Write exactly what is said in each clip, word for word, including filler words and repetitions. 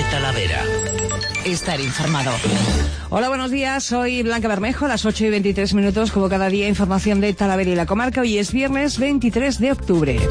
Talavera. Estar informado. Hola, buenos días. Soy Blanca Bermejo, a las ocho y veintitrés minutos, como cada día, información de Talavera y la comarca. Hoy es viernes veintitrés de octubre.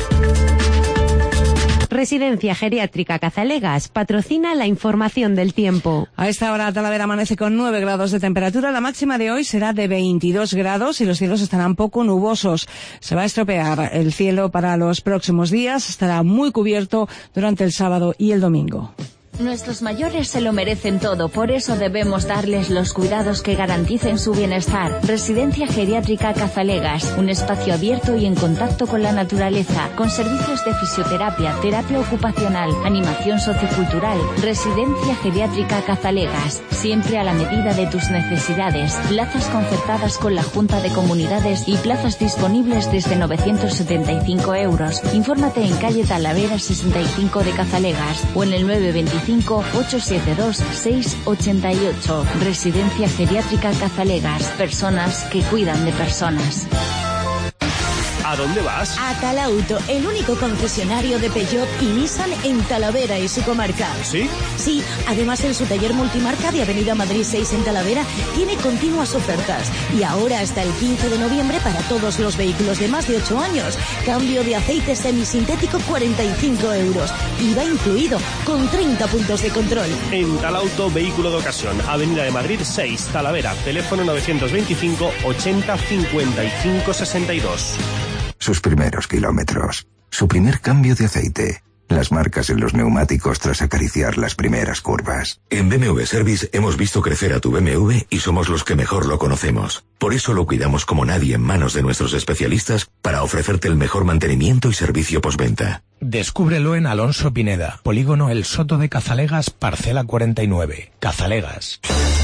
Residencia Geriátrica Cazalegas patrocina la información del tiempo. A esta hora Talavera amanece con nueve grados de temperatura. La máxima de hoy será de veintidós grados y los cielos estarán poco nubosos. Se va a estropear el cielo para los próximos días. Estará muy cubierto durante el sábado y el domingo. Nuestros mayores se lo merecen todo, por eso debemos darles los cuidados que garanticen su bienestar. Residencia Geriátrica Cazalegas, un espacio abierto y en contacto con la naturaleza, con servicios de fisioterapia, terapia ocupacional, animación sociocultural. Residencia Geriátrica Cazalegas, siempre a la medida de tus necesidades. Plazas concertadas con la Junta de Comunidades y plazas disponibles desde novecientos setenta y cinco euros. Infórmate en calle Talavera sesenta y cinco de Cazalegas o en el nueve veinticinco ocho siete dos seis ocho ocho. Residencia Geriátrica Cazalegas. Personas que cuidan de personas. ¿A dónde vas? A Talauto, el único concesionario de Peugeot y Nissan en Talavera y su comarca. ¿Sí? Sí, además en su taller multimarca de Avenida Madrid seis en Talavera tiene continuas ofertas. Y ahora hasta el quince de noviembre para todos los vehículos de más de ocho años. Cambio de aceite semisintético cuarenta y cinco euros. I V A incluido, con treinta puntos de control. En Talauto, vehículo de ocasión. Avenida de Madrid seis, Talavera. Teléfono novecientos veinticinco ochenta cincuenta y cinco sesenta y dos. Sus primeros kilómetros, su primer cambio de aceite, las marcas en los neumáticos tras acariciar las primeras curvas. En B M W Service hemos visto crecer a tu B M W y somos los que mejor lo conocemos. Por eso lo cuidamos como nadie en manos de nuestros especialistas para ofrecerte el mejor mantenimiento y servicio postventa. Descúbrelo en Alonso Pineda, Polígono El Soto de Cazalegas, parcela cuarenta y nueve. Cazalegas.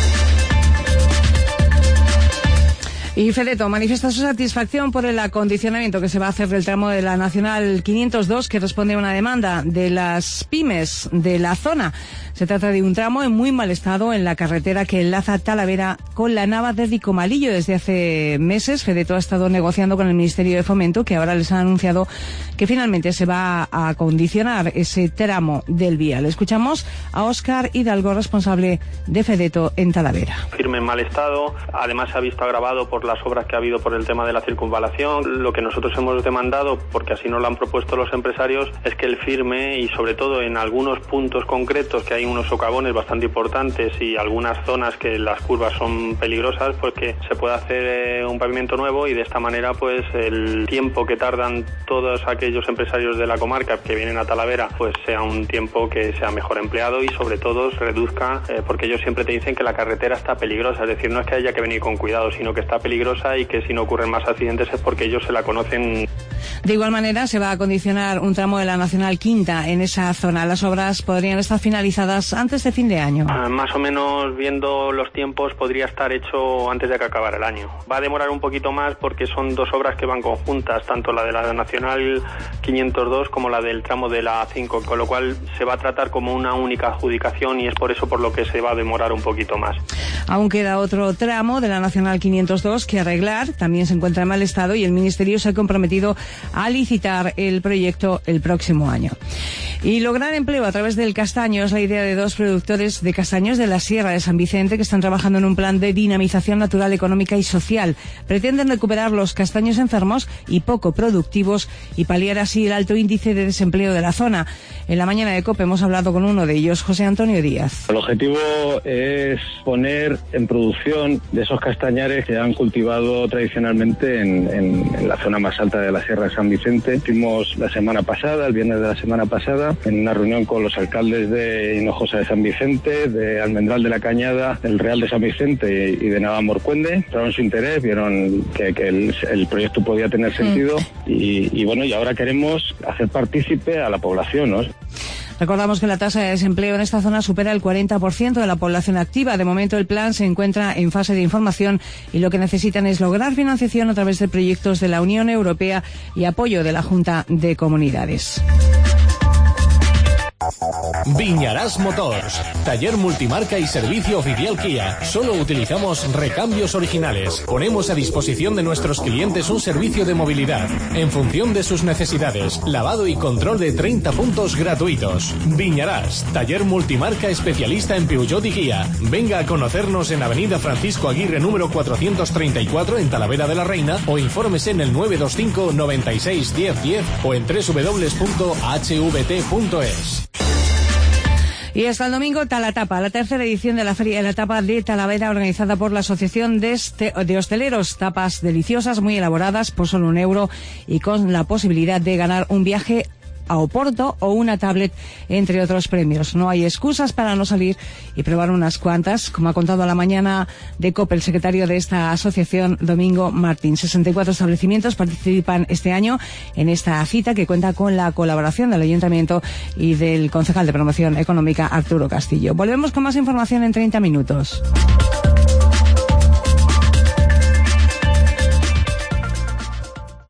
Y Fedeto manifiesta su satisfacción por el acondicionamiento que se va a hacer del tramo de la Nacional quinientos dos, que responde a una demanda de las pymes de la zona. Se trata de un tramo en muy mal estado en la carretera que enlaza Talavera con la Nava de Vicomalillo. Desde hace meses, Fedeto ha estado negociando con el Ministerio de Fomento, que ahora les ha anunciado que finalmente se va a acondicionar ese tramo del vial. Escuchamos a Óscar Hidalgo, responsable de Fedeto en Talavera. Firme en mal estado, además se ha visto agravado por las obras que ha habido por el tema de la circunvalación. Lo que nosotros hemos demandado, porque así nos lo han propuesto los empresarios, es que el firme, y sobre todo en algunos puntos concretos que hay unos socavones bastante importantes y algunas zonas que las curvas son peligrosas, pues que se pueda hacer eh, un pavimento nuevo, y de esta manera pues el tiempo que tardan todos aquellos empresarios de la comarca que vienen a Talavera pues sea un tiempo que sea mejor empleado y sobre todo se reduzca, eh, porque ellos siempre te dicen que la carretera está peligrosa, es decir, no es que haya que venir con cuidado, sino que está peligrosa y que si no ocurren más accidentes es porque ellos se la conocen. De igual manera, se va a acondicionar un tramo de la Nacional Quinta en esa zona. Las obras podrían estar finalizadas antes de fin de año. Ah, más o menos, viendo los tiempos, podría estar hecho antes de que acabara el año. Va a demorar un poquito más porque son dos obras que van conjuntas, tanto la de la Nacional quinientos dos como la del tramo de la A cinco, con lo cual se va a tratar como una única adjudicación y es por eso por lo que se va a demorar un poquito más. Aún queda otro tramo de la Nacional quinientos dos que arreglar, también se encuentra en mal estado y el Ministerio se ha comprometido a licitar el proyecto el próximo año. Y lograr empleo a través del castaño es la idea de dos productores de castaños de la Sierra de San Vicente que están trabajando en un plan de dinamización natural, económica y social. Pretenden recuperar los castaños enfermos y poco productivos y paliar así el alto índice de desempleo de la zona. En la mañana de COPE hemos hablado con uno de ellos, José Antonio Díaz. El objetivo es poner en producción de esos castañares que han cultivado tradicionalmente en, en, en la zona más alta de la Sierra de San Vicente. Fuimos la semana pasada, el viernes de la semana pasada, en una reunión con los alcaldes de Hinojosa de San Vicente, de Almendral de la Cañada, del Real de San Vicente y de Navamorcuende. Mostraron su interés, vieron que, que el, el proyecto podía tener sentido mm. y, y bueno, y ahora queremos hacer partícipe a la población, ¿no? Recordamos que la tasa de desempleo en esta zona supera el cuarenta por ciento de la población activa. De momento el plan se encuentra en fase de información y lo que necesitan es lograr financiación a través de proyectos de la Unión Europea y apoyo de la Junta de Comunidades. Viñarás Motors, taller multimarca y servicio oficial Kia. Solo utilizamos recambios originales. Ponemos a disposición de nuestros clientes un servicio de movilidad en función de sus necesidades, lavado y control de treinta puntos gratuitos. Viñarás, taller multimarca especialista en Peugeot y Kia. Venga a conocernos en Avenida Francisco Aguirre número cuatrocientos treinta y cuatro en Talavera de la Reina o infórmese en el nueve dos cinco noventa y seis diez diez o en doble u doble u doble u punto h v t punto es. Y hasta el domingo, Talatapa, la tercera edición de la Feria de la Tapa de Talavera, organizada por la Asociación de, este, de Hosteleros. Tapas deliciosas, muy elaboradas, por solo un euro y con la posibilidad de ganar un viaje a Oporto o una tablet, entre otros premios. No hay excusas para no salir y probar unas cuantas, como ha contado a la mañana de COPE el secretario de esta asociación, Domingo Martín. sesenta y cuatro establecimientos participan este año en esta cita, que cuenta con la colaboración del Ayuntamiento y del concejal de Promoción Económica, Arturo Castillo. Volvemos con más información en treinta minutos.